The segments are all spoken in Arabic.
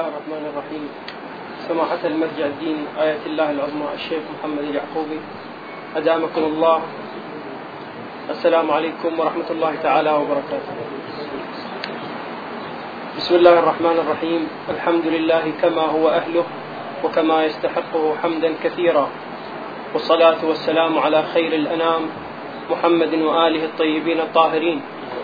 الله الرحمن الرحيم. سماحة المرجع الديني آية الله العظمى الشيخ محمد اليعقوبي أدامكم الله. السلام عليكم ورحمة الله تعالى وبركاته. بسم الله الرحمن الرحيم. الحمد لله كما هو أهله وكما يستحقه حمدا كثيرا، والصلاة والسلام على خير الأنام محمد وآله الطيبين الطاهرين.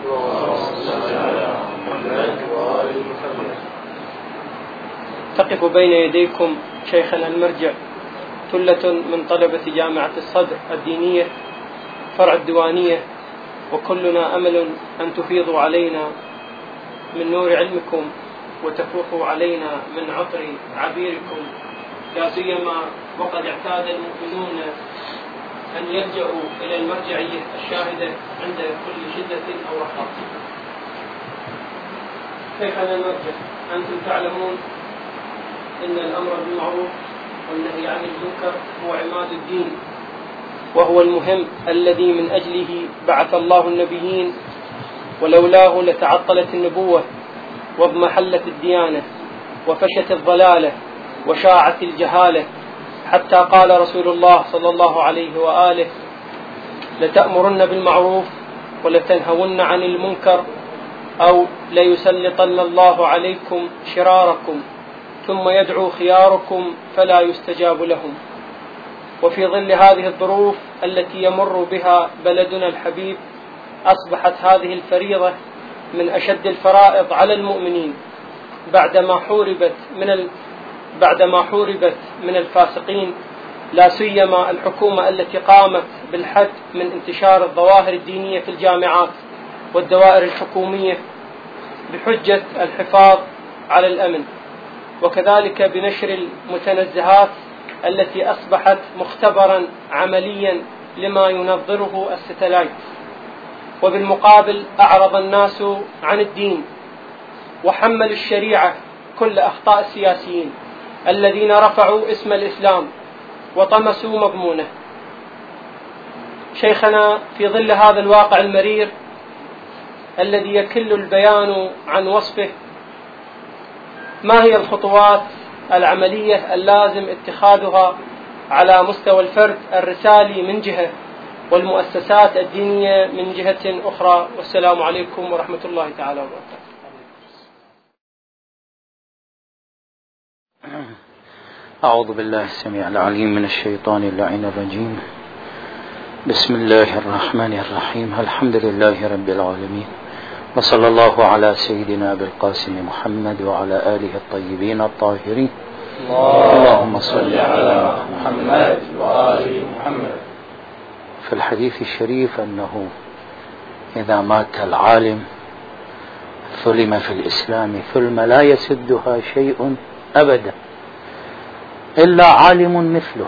تقف بين يديكم شيخنا المرجع ثلة من طلبة جامعة الصدر الدينية فرع الديوانية، وكلنا أمل أن تفيضوا علينا من نور علمكم وتفوحوا علينا من عطر عبيركم، لا سيما وقد اعتاد المؤمنون أن يلجأوا إلى المرجعية الشاهدة عند كل شدة أو رخاء. شيخنا المرجع، أنتم تعلمون إن الأمر بالمعروف والنهي عن المنكر هو عماد الدين، وهو المهم الذي من أجله بعث الله النبيين، ولولاه لتعطلت النبوة واضمحلت الديانة وفشت الضلالة وشاعت الجهالة، حتى قال رسول الله صلى الله عليه وآله: لتأمرن بالمعروف ولتنهون عن المنكر أو ليسلطن الله عليكم شراركم ثم يدعو خياركم فلا يستجاب لهم. وفي ظل هذه الظروف التي يمر بها بلدنا الحبيب، أصبحت هذه الفريضة من أشد الفرائض على المؤمنين بعدما حوربت من الفاسقين، لا سيما الحكومة التي قامت بالحد من انتشار الظواهر الدينية في الجامعات والدوائر الحكومية بحجة الحفاظ على الأمن، وكذلك بنشر المتنزهات التي أصبحت مختبرا عمليا لما ينظره الستلايت. وبالمقابل أعرض الناس عن الدين وحملوا الشريعة كل أخطاء السياسيين الذين رفعوا اسم الإسلام وطمسوا مضمونه. شيخنا، في ظل هذا الواقع المرير الذي يكل البيان عن وصفه، ما هي الخطوات العملية اللازم اتخاذها على مستوى الفرد الرسالي من جهة والمؤسسات الدينية من جهة أخرى؟ والسلام عليكم ورحمة الله تعالى وبركاته. أعوذ بالله السميع العليم من الشيطان اللعين الرجيم. بسم الله الرحمن الرحيم. الحمد لله رب العالمين، وصلى الله على سيدنا أبي القاسم محمد وعلى آله الطيبين الطاهرين. اللهم صل على محمد وآل محمد. في الحديث الشريف أنه إذا مات العالم ثلم في الإسلام ثلم لا يسدها شيء أبدا إلا عالم مثله.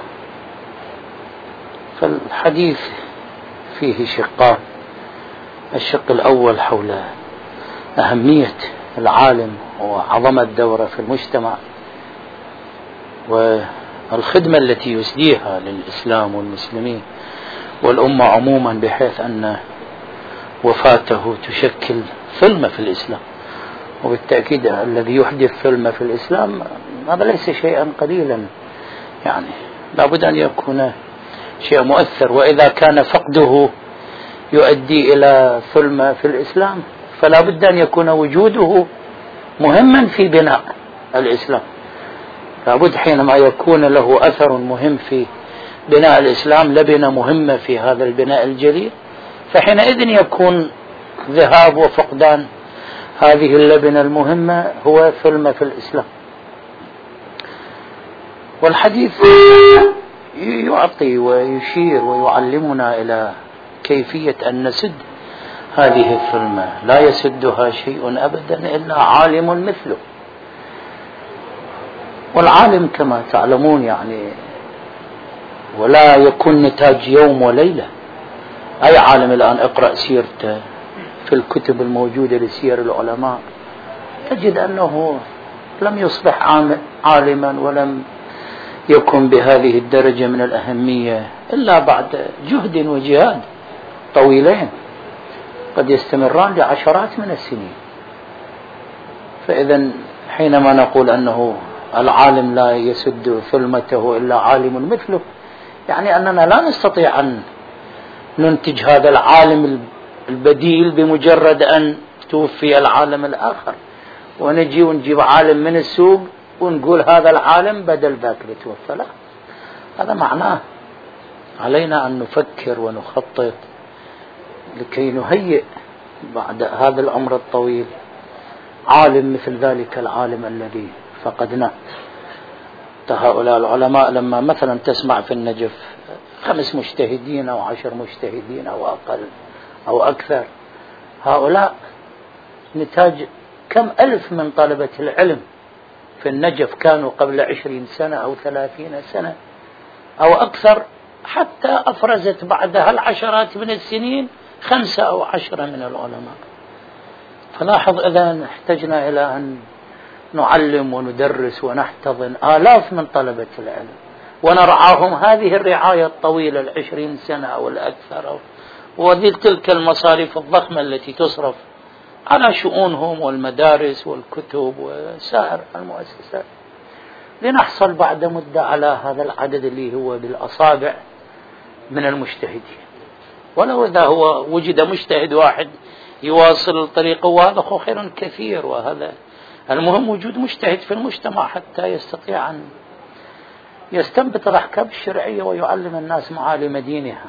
فالحديث فيه شقان: الشق الأول حول أهمية العالم وعظمة دوره في المجتمع والخدمة التي يسديها للإسلام والمسلمين والأمة عموما، بحيث أن وفاته تشكل ثلمة في الإسلام. وبالتأكيد الذي يحدث ثلمة في الإسلام هذا ليس شيئا قليلا، يعني لابد أن يكون شيء مؤثر. وإذا كان فقده يؤدي إلى ثلمة في الإسلام فلا بد أن يكون وجوده مهما في بناء الإسلام. لابد حينما يكون له أثر مهم في بناء الإسلام لبنة مهمة في هذا البناء الجليل، فحينئذ يكون ذهاب وفقدان هذه اللبنة المهمة هو ثلمة في الإسلام. والحديث يعطي ويشير ويعلمنا إلى كيفية أن نسد هذه الثلمة، لا يسدها شيء أبدا إلا عالم مثله. والعالم كما تعلمون يعني ولا يكون نتاج يوم وليلة. أي عالم الآن اقرأ سيرته في الكتب الموجودة لسير العلماء تجد أنه لم يصبح عالما ولم يكن بهذه الدرجة من الأهمية إلا بعد جهد وجهاد طويلين قد يستمران لعشرات من السنين. فإذا حينما نقول أنه العالم لا يسد ثلمته إلا عالم مثله، يعني أننا لا نستطيع أن ننتج هذا العالم البديل بمجرد أن توفي العالم الآخر ونجي ونجيب عالم من السوق ونقول هذا العالم بدل ذاك اللي توفى. لا، هذا معناه علينا أن نفكر ونخطط لكي نهيئ بعد هذا العمر الطويل عالم مثل ذلك العالم الذي فقدناه. هؤلاء العلماء لما مثلا تسمع في النجف 5 مجتهدين أو 10 مجتهدين أو أقل أو أكثر، هؤلاء نتاج كم ألف من طلبة العلم في النجف كانوا قبل 20 سنة أو 30 سنة أو أكثر، حتى أفرزت بعدها العشرات من السنين 5 أو 10 من العلماء. فلاحظ إذا احتجنا إلى أن نعلم وندرس ونحتضن آلاف من طلبة العلم ونرعاهم هذه الرعاية الطويلة 20 سنة أو الأكثر، وتلك المصاريف الضخمة التي تصرف على شؤونهم والمدارس والكتب وسائر المؤسسات، لنحصل بعد مدة على هذا العدد اللي هو بالأصابع من المجتهدين. ولو إذا هو وجد مجتهد واحد يواصل الطريق وهذا خير كثير، وهذا المهم وجود مجتهد في المجتمع حتى يستطيع أن يستنبط الأحكام الشرعية ويعلم الناس معالم دينها.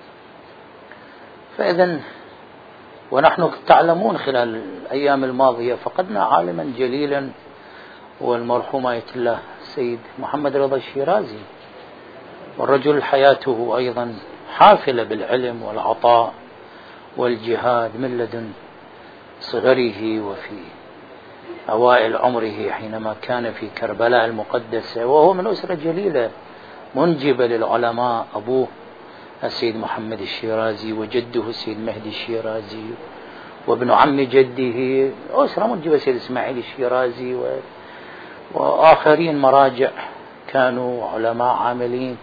فإذا ونحن تعلمون خلال الأيام الماضية فقدنا عالما جليلا والمرحوم آية الله السيد محمد رضا الشيرازي، والرجل حياته أيضا حافلة بالعلم والعطاء والجهاد من لدن صغره وفي أوائل عمره حينما كان في كربلاء المقدسة، وهو من أسرة جليلة منجبة للعلماء، أبوه السيد محمد الشيرازي وجده السيد مهدي الشيرازي وابن عم جده أسرة منجبة السيد إسماعيل الشيرازي وآخرين مراجع كانوا علماء عاملين.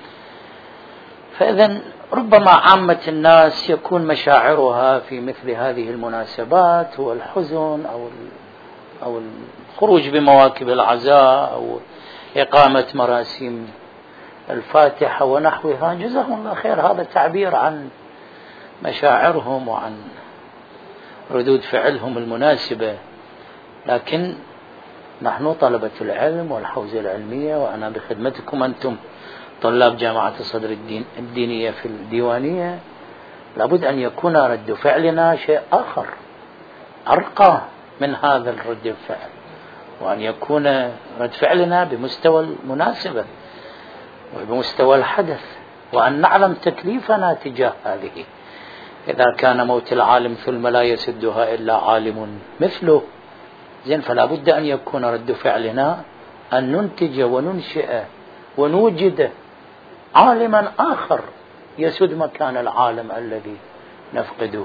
فإذا ربما عامة الناس يكون مشاعرها في مثل هذه المناسبات هو الحزن أو الخروج بمواكب العزاء أو إقامة مراسم الفاتحة ونحوها، جزاهم الله خير، هذا تعبير عن مشاعرهم وعن ردود فعلهم المناسبة. لكن نحن طلبة العلم والحوزة العلمية، وأنا بخدمتكم أنتم طلاب جامعة الصدر الدينية في الديوانية، لابد أن يكون رد فعلنا شيء آخر أرقى من هذا الرد الفعل، وأن يكون رد فعلنا بمستوى المناسبة وبمستوى الحدث، وأن نعلم تكليفنا تجاه هذه. إذا كان موت العالم ثم لا يسدها إلا عالم مثله، زين، فلا بد أن يكون رد فعلنا أن ننتج وننشئ ونوجد عالما آخر يسد مكان العالم الذي نفقده.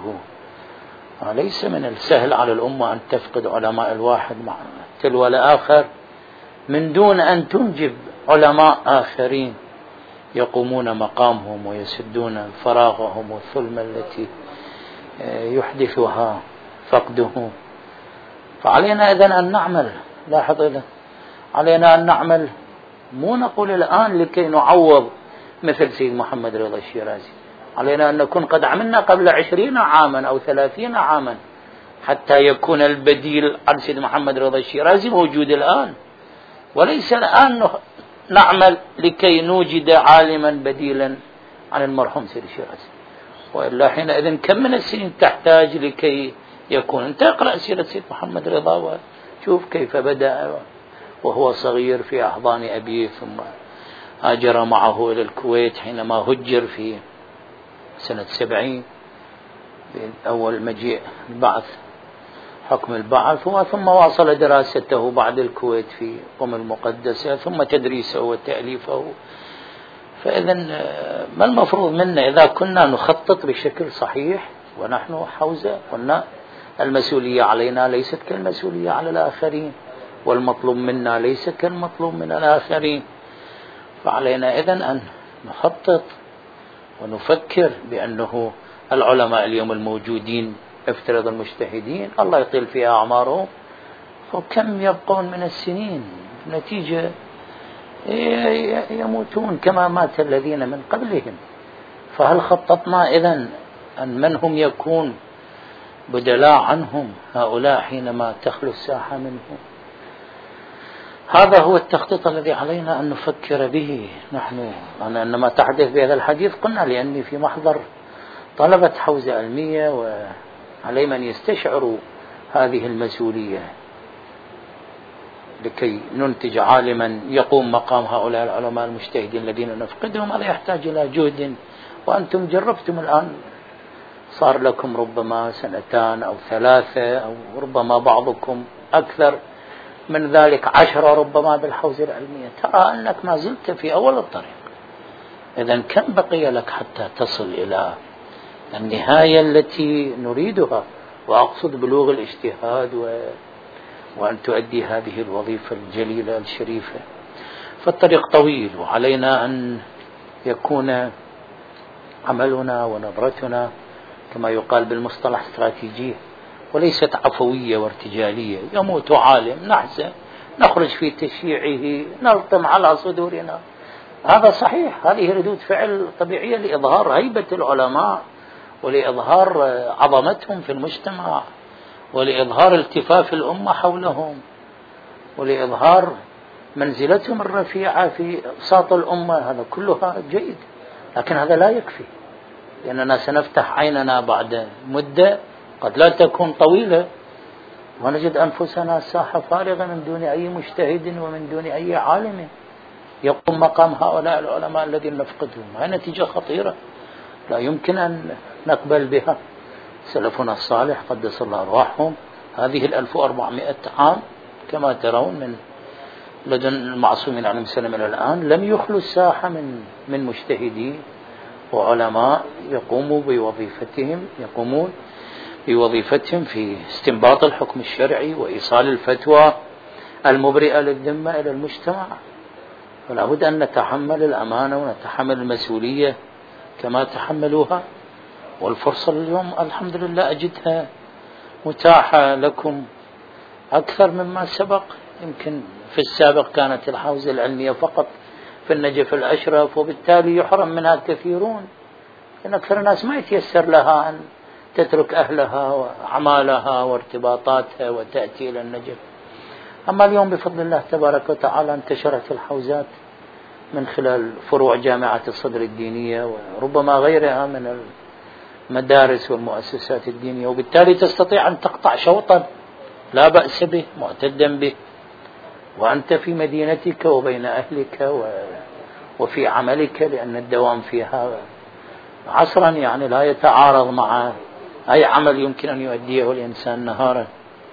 ليس من السهل على الأمة أن تفقد علماء الواحد مع تلو الآخر من دون أن تنجب علماء آخرين يقومون مقامهم ويسدون فراغهم والثلمة التي يحدثها فقده. فعلينا إذن أن نعمل، لاحظ إذن علينا أن نعمل، مو نقول الآن لكي نعوض مثل سيد محمد رضا الشيرازي، علينا أن نكون قد عملنا قبل 20 عاما أو 30 عاما حتى يكون البديل عن سيد محمد رضا الشيرازي موجود الآن، وليس الآن نعمل لكي نوجد عالما بديلا عن المرحوم سيد الشيرازي. وإلا حينئذ كم من السنين تحتاج لكي يكون؟ أنت اقرأ سيرة سيد محمد رضا وشوف كيف بدأ وهو صغير في أحضان أبيه، ثم هاجر معه إلى الكويت حينما هجر في سنة 70 بأول مجيء البعث، حكم البعث، ثم واصل دراسته بعد الكويت في قم المقدسة، ثم تدريسه وتأليفه. فإذا ما المفروض منا إذا كنا نخطط بشكل صحيح ونحن حوزة؟ قلنا المسؤولية علينا ليست كالمسؤولية على الآخرين، والمطلوب منا ليس كالمطلوب من الآخرين. فعلينا إذن أن نخطط ونفكر بأنه العلماء اليوم الموجودين، افترض المجتهدين الله يطيل فيها أعمارهم، وكم يبقون من السنين نتيجة يموتون كما مات الذين من قبلهم. فهل خططنا إذن أن من هم يكون بدلاء عنهم هؤلاء حينما تخلو الساحة منهم؟ هذا هو التخطيط الذي علينا أن نفكر به نحن. أنا عندما تحدث بهذا الحديث قلنا لأني في محضر طلبة حوزة علمية وعليهم أن يستشعروا هذه المسؤولية لكي ننتج عالما يقوم مقام هؤلاء العلماء المجتهدين الذين نفقدهم. هذا يحتاج إلى جهد، وأنتم جربتم الآن، صار لكم ربما 2 أو 3 أو ربما بعضكم أكثر من ذلك 10 ربما بالحوزة العلمية. ترى أنك ما زلت في أول الطريق. إذن كم بقي لك حتى تصل إلى النهاية التي نريدها، وأقصد بلوغ الاجتهاد وأن تؤدي هذه الوظيفة الجليلة الشريفة. فالطريق طويل، وعلينا أن يكون عملنا ونظرتنا كما يقال بالمصطلح استراتيجية، وليست عفوية وارتجالية. يموت عالم نحزن، نخرج في تشييعه، نلطم على صدورنا. هذا صحيح، هذه ردود فعل طبيعية لإظهار هيبة العلماء ولإظهار عظمتهم في المجتمع ولإظهار التفاف الأمة حولهم ولإظهار منزلتهم الرفيعة في أوساط الأمة. هذا كلها جيد، لكن هذا لا يكفي، لأننا سنفتح عيننا بعد مدة قد لا تكون طويلة ونجد أنفسنا ساحة فارغة من دون أي مجتهد ومن دون أي عالم يقوم مقام هؤلاء العلماء الذين نفقدهم. هذه نتيجة خطيرة لا يمكن أن نقبل بها. سلفنا الصالح قدس الله أرواحهم هذه 1400 عام كما ترون من لدن المعصومين عليهم السلام إلى الآن لم يخلوا الساحة من مجتهدين وعلماء يقومون بوظيفتهم في استنباط الحكم الشرعي وإيصال الفتوى المبرئة للذمة إلى المجتمع. فلا بد أن نتحمل الأمانة ونتحمل المسؤولية كما تحملوها. والفرصة اليوم الحمد لله أجدها متاحة لكم أكثر مما سبق. يمكن في السابق كانت الحوزة العلمية فقط في النجف الأشرف، وبالتالي يحرم منها الكثيرون، لأن أكثر الناس ما يتيسر لها أن تترك أهلها وأعمالها وارتباطاتها وتأتي إلى النجف. أما اليوم بفضل الله تبارك وتعالى انتشرت الحوزات من خلال فروع جامعة الصدر الدينية وربما غيرها من المدارس والمؤسسات الدينية، وبالتالي تستطيع أن تقطع شوطا لا بأس به معتدا به وأنت في مدينتك وبين أهلك وفي عملك، لأن الدوام فيها عصرا يعني لا يتعارض مع أي عمل يمكن أن يؤديه الإنسان نهارا.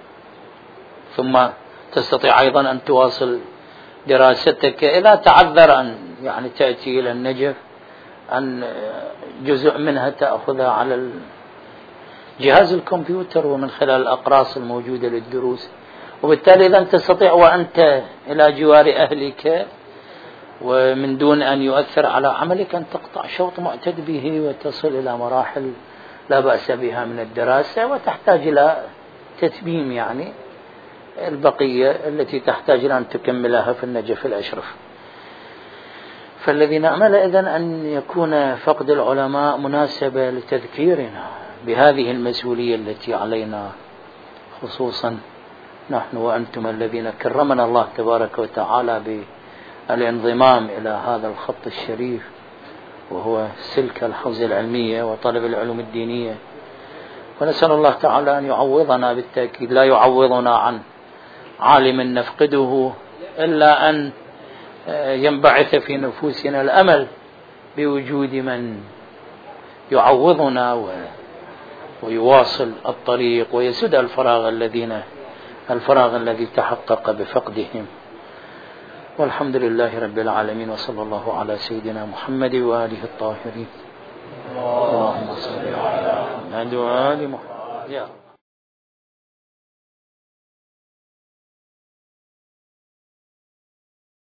ثم تستطيع أيضا أن تواصل دراستك إذا تعذر أن يعني تأتي إلى النجف، أن جزء منها تأخذها على جهاز الكمبيوتر ومن خلال الأقراص الموجودة للدروس. وبالتالي إذا تستطيع وأنت إلى جوار أهلك ومن دون أن يؤثر على عملك أن تقطع شوط معتد به وتصل إلى مراحل لا بأس بها من الدراسة، وتحتاج إلى تتميم يعني البقية التي تحتاج إلى أن تكملها في النجف الأشرف. فالذي نأمل إذن أن يكون فقد العلماء مناسبة لتذكيرنا بهذه المسؤولية التي علينا، خصوصا نحن وأنتم الذين كرمنا الله تبارك وتعالى بالانضمام إلى هذا الخط الشريف وهو سلك الحوزة العلمية وطلب العلوم الدينية. ونسأل الله تعالى أن يعوضنا، بالتأكيد لا يعوضنا عن عالم نفقده إلا أن ينبعث في نفوسنا الأمل بوجود من يعوضنا ويواصل الطريق ويسد الفراغ الذي تحقق بفقدهم. والحمد لله رب العالمين، وصلى الله على سيدنا محمد وآله الطاهرين. اللهم صل على محمد وآل محمد.